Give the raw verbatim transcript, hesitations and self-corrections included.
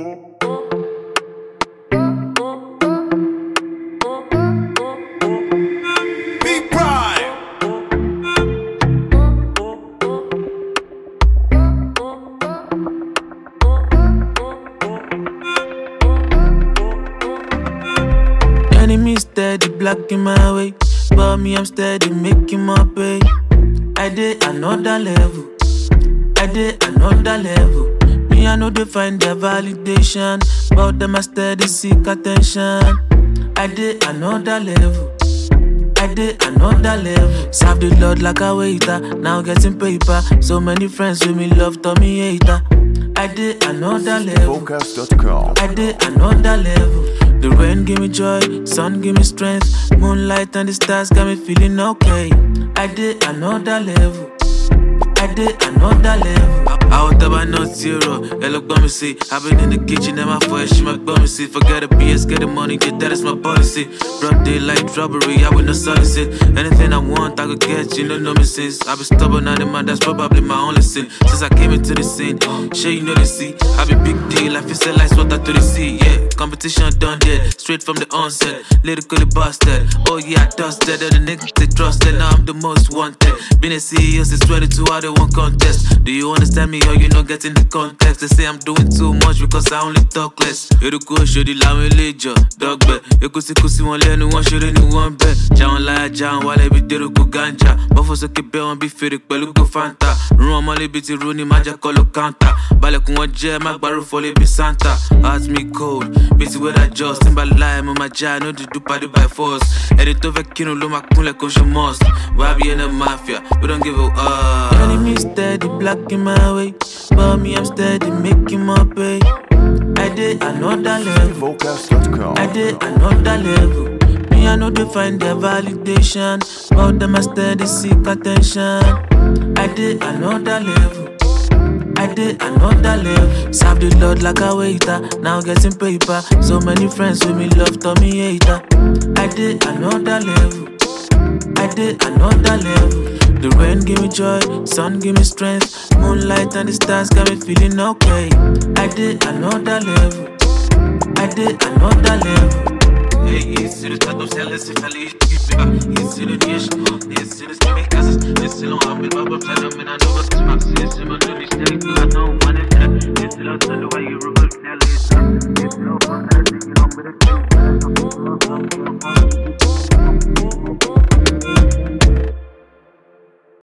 Enemy steady blocking my way, but me I'm steady making my pay. I did another level, I did another level. Me I know they find their validation, but them I steady seek attention. I did another level, I did another level. Serve the Lord like a waiter, now getting paper. So many friends with me love Tommy hater. I did another level, Focus dot com. I did another level. The rain give me joy, sun give me strength. Moonlight and the stars got me feeling okay. I did another level, I did another level. I was up, I know zero. Hey, look, me see. I've been in the kitchen and my voice, she might bum me see. Forget the B S, get the money, get that is my policy. Broad daylight robbery, I with no solicit. Anything I want, I could get, you know, no me since. I've been stubborn, now the man, that's probably my only sin. Since I came into the scene, sure you know the see. I be big deal, I feel say like water to the sea, yeah. Competition done dead, straight from the onset. Lyrically busted, oh yeah, I dusted. The niggas they trusted, now I'm the most wanted. Been a C E O since twenty-two, I don't want contest. Do you understand me or you not getting the context? They say I'm doing too much because I only talk less. You the cool, show the lamb religion, dog bet. You could see, could see one lane, one should anyone bet. John Laya John, while I be there, go ganja. But for so keep on be fair, but go Fanta. Run my liberty, Rooney, magic color counter. Balak one jam, my barrel for be Santa. Ask me cold, busy with that just. In my life, my jam, no, to do party by force. Edit over Kino, Luma, Kula, Kosha Most. Why be in the mafia? We don't give a uh. Enemy steady blocking my way, but me I'm steady making my pay. I did another level, Focus dot com. I did another level. Me I know they find their validation, but them I steady seek attention. I did another level, I did another level. Serve the Lord like a waiter, now getting paper. So many friends with me love Tommy hater. I did another level, I did another level. The rain give me joy, sun give me strength. Moonlight and the stars got me feeling okay. I did another level, I did another level. Hey, it's the start of jealous if I leave. It's the nation, it's the stomach gases. It's the long arm with my bubs. I know I know what's my it's the money, it's the good. I know one is that. It's the lot of the way you rubber now later. It's the lot of the thing you know with the thing.